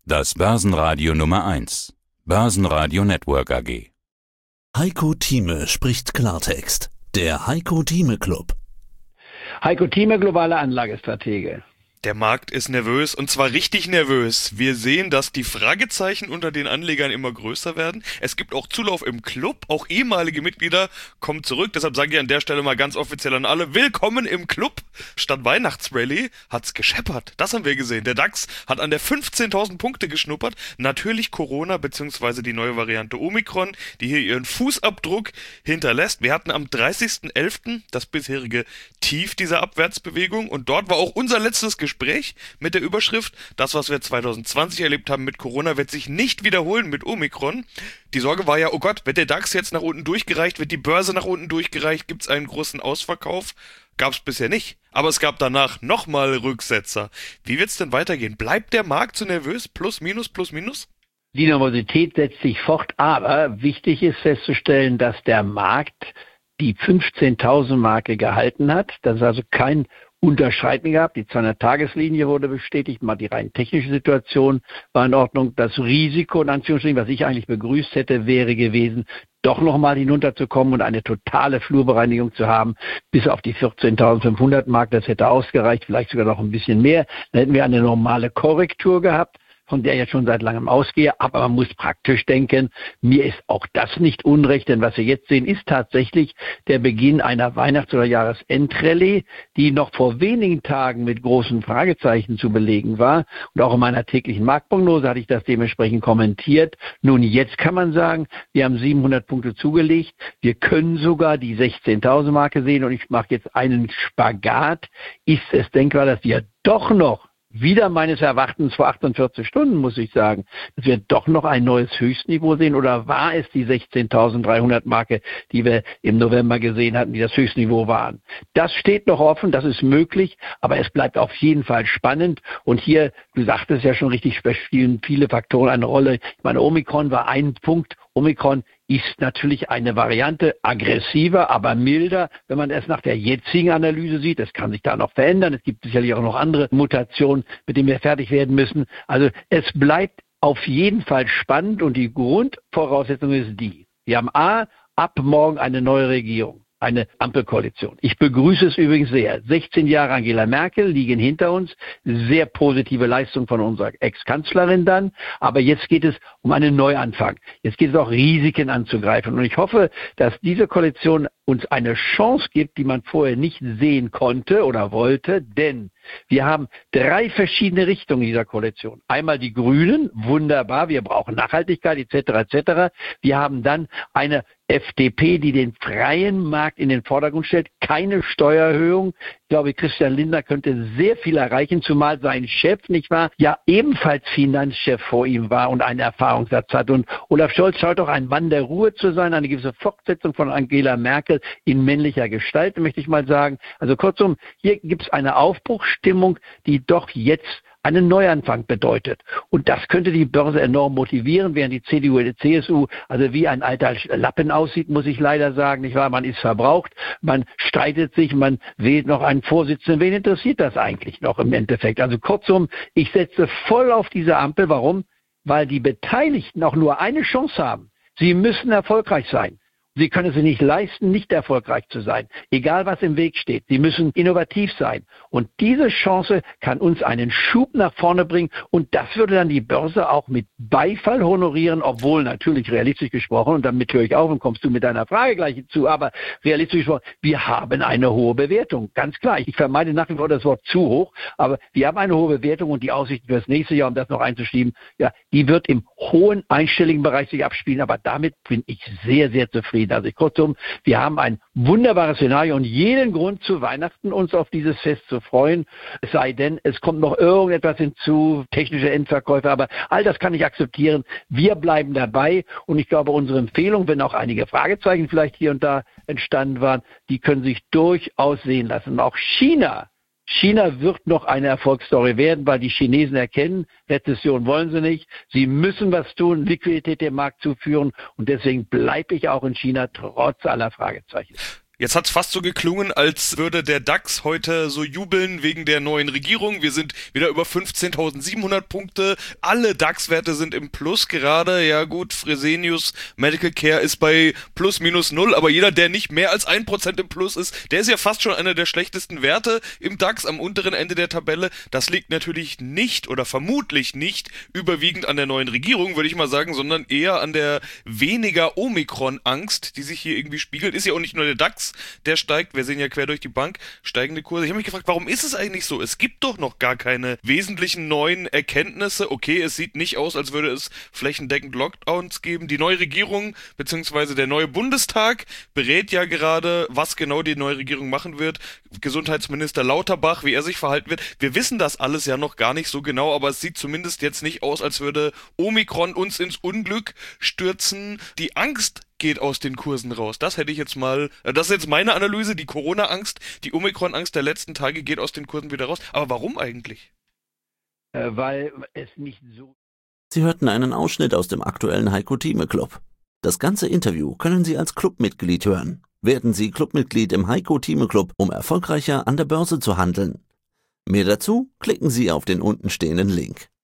Das Börsenradio Nummer 1. Börsenradio Network AG. Heiko Thieme spricht Klartext. Der Heiko Thieme Club. Heiko Thieme, globale Anlagestratege. Der Markt ist nervös, und zwar richtig nervös. Wir sehen, dass die Fragezeichen unter den Anlegern immer größer werden. Es gibt auch Zulauf im Club, auch ehemalige Mitglieder kommen zurück. Deshalb sage ich an der Stelle mal ganz offiziell an alle, willkommen im Club. Statt Weihnachtsrallye hat's gescheppert. Das haben wir gesehen. Der DAX hat an der 15.000 Punkte geschnuppert. Natürlich Corona bzw. die neue Variante Omikron, die hier ihren Fußabdruck hinterlässt. Wir hatten am 30.11. das bisherige Tief dieser Abwärtsbewegung, und dort war auch unser letztes Gespräch mit der Überschrift: Das, was wir 2020 erlebt haben mit Corona, wird sich nicht wiederholen mit Omikron. Die Sorge war ja, oh Gott, wird der DAX jetzt nach unten durchgereicht, wird die Börse nach unten durchgereicht, gibt es einen großen Ausverkauf? Gab es bisher nicht. Aber es gab danach nochmal Rücksetzer. Wie wird es denn weitergehen? Bleibt der Markt so nervös? Plus, minus, plus, minus? Die Nervosität setzt sich fort, aber wichtig ist festzustellen, dass der Markt die 15.000 Marke gehalten hat. Das ist also kein Unterschreiten gehabt. Die 200-Tageslinie wurde bestätigt, mal die rein technische Situation war in Ordnung. Das Risiko, in Anführungsstrichen, was ich eigentlich begrüßt hätte, wäre gewesen, doch nochmal hinunterzukommen und eine totale Flurbereinigung zu haben, bis auf die 14.500 Mark. Das hätte ausgereicht, vielleicht sogar noch ein bisschen mehr. Dann hätten wir eine normale Korrektur gehabt, von der ich jetzt schon seit langem ausgehe, aber man muss praktisch denken, mir ist auch das nicht unrecht, denn was wir jetzt sehen, ist tatsächlich der Beginn einer Weihnachts- oder Jahresendrallye, die noch vor wenigen Tagen mit großen Fragezeichen zu belegen war, und auch in meiner täglichen Marktprognose hatte ich das dementsprechend kommentiert. Nun, jetzt kann man sagen, wir haben 700 Punkte zugelegt, wir können sogar die 16.000 Marke sehen, und ich mache jetzt einen Spagat. Ist es denkbar, dass wir doch noch wieder meines Erachtens vor 48 Stunden, muss ich sagen, dass wir doch noch ein neues Höchstniveau sehen, oder war es die 16.300 Marke, die wir im November gesehen hatten, die das Höchstniveau waren? Das steht noch offen, das ist möglich, aber es bleibt auf jeden Fall spannend, und hier, du sagtest ja schon richtig, spielen viele Faktoren eine Rolle. Ich meine, Omikron war ein Punkt. Omikron ist natürlich eine Variante, aggressiver, aber milder, wenn man es nach der jetzigen Analyse sieht. Es kann sich da noch verändern. Es gibt sicherlich auch noch andere Mutationen, mit denen wir fertig werden müssen. Also es bleibt auf jeden Fall spannend, und die Grundvoraussetzung ist die: Wir haben ab morgen eine neue Regierung. Eine Ampelkoalition. Ich begrüße es übrigens sehr. 16 Jahre Angela Merkel liegen hinter uns. Sehr positive Leistung von unserer Ex-Kanzlerin dann. Aber jetzt geht es um einen Neuanfang. Jetzt geht es auch, Risiken anzugreifen. Und ich hoffe, dass diese Koalition uns eine Chance gibt, die man vorher nicht sehen konnte oder wollte. Denn wir haben 3 verschiedene Richtungen dieser Koalition. Einmal die Grünen, wunderbar, wir brauchen Nachhaltigkeit etc. etc. Wir haben dann eine FDP, die den freien Markt in den Vordergrund stellt, keine Steuererhöhung. Ich glaube, Christian Lindner könnte sehr viel erreichen, zumal sein Chef, nicht wahr, ja ebenfalls Finanzchef vor ihm war und einen Erfahrungssatz hat. Und Olaf Scholz scheint auch ein Mann der Ruhe zu sein, eine gewisse Fortsetzung von Angela Merkel in männlicher Gestalt, möchte ich mal sagen. Also kurzum, hier gibt es eine Aufbruchsstimmung, die doch jetzt einen Neuanfang bedeutet. Und das könnte die Börse enorm motivieren, während die CDU und die CSU also wie ein alter Lappen aussieht, muss ich leider sagen. Nicht wahr? Man ist verbraucht, man streitet sich, man wählt noch einen Vorsitzenden. Wen interessiert das eigentlich noch im Endeffekt? Also kurzum, ich setze voll auf diese Ampel. Warum? Weil die Beteiligten auch nur eine Chance haben. Sie müssen erfolgreich sein. Sie können es sich nicht leisten, nicht erfolgreich zu sein, egal was im Weg steht. Sie müssen innovativ sein. Und diese Chance kann uns einen Schub nach vorne bringen. Und das würde dann die Börse auch mit Beifall honorieren, obwohl natürlich realistisch gesprochen, und damit höre ich auf und kommst du mit deiner Frage gleich hinzu, aber realistisch gesprochen, wir haben eine hohe Bewertung. Ganz klar. Ich vermeide nach wie vor das Wort zu hoch, aber wir haben eine hohe Bewertung, und die Aussichten für das nächste Jahr, um das noch einzuschieben, ja, die wird im hohen einstelligen Bereich sich abspielen. Aber damit bin ich sehr, sehr zufrieden. Also kurzum, wir haben ein wunderbares Szenario und jeden Grund zu Weihnachten uns auf dieses Fest zu freuen. Es sei denn, es kommt noch irgendetwas hinzu, technische Endverkäufe, aber all das kann ich akzeptieren. Wir bleiben dabei, und ich glaube, unsere Empfehlung, wenn auch einige Fragezeichen vielleicht hier und da entstanden waren, die können sich durchaus sehen lassen. Und auch China wird noch eine Erfolgsstory werden, weil die Chinesen erkennen, Rezession wollen sie nicht. Sie müssen was tun, Liquidität dem Markt zuführen, und deswegen bleibe ich auch in China trotz aller Fragezeichen. Jetzt hat's fast so geklungen, als würde der DAX heute so jubeln wegen der neuen Regierung. Wir sind wieder über 15.700 Punkte. Alle DAX-Werte sind im Plus gerade. Ja gut, Fresenius Medical Care ist bei plus minus null, aber jeder, der nicht mehr als 1% im Plus ist, der ist ja fast schon einer der schlechtesten Werte im DAX am unteren Ende der Tabelle. Das liegt natürlich nicht oder vermutlich nicht überwiegend an der neuen Regierung, würde ich mal sagen, sondern eher an der weniger Omikron-Angst, die sich hier irgendwie spiegelt. Ist ja auch nicht nur der DAX, der steigt, wir sehen ja quer durch die Bank steigende Kurse. Ich habe mich gefragt, warum ist es eigentlich so? Es gibt doch noch gar keine wesentlichen neuen Erkenntnisse. Okay, es sieht nicht aus, als würde es flächendeckend Lockdowns geben. Die neue Regierung bzw. der neue Bundestag berät ja gerade, was genau die neue Regierung machen wird. Gesundheitsminister Lauterbach, wie er sich verhalten wird. Wir wissen das alles ja noch gar nicht so genau, aber es sieht zumindest jetzt nicht aus, als würde Omikron uns ins Unglück stürzen. Die Angst geht aus den Kursen raus. Das hätte ich jetzt mal, das ist jetzt meine Analyse, die Corona-Angst, die Omikron-Angst der letzten Tage geht aus den Kursen wieder raus. Aber warum eigentlich? Weil es nicht so... Sie hörten einen Ausschnitt aus dem aktuellen Heiko Thieme Club. Das ganze Interview können Sie als Clubmitglied hören. Werden Sie Clubmitglied im Heiko Thieme Club, um erfolgreicher an der Börse zu handeln. Mehr dazu klicken Sie auf den untenstehenden Link.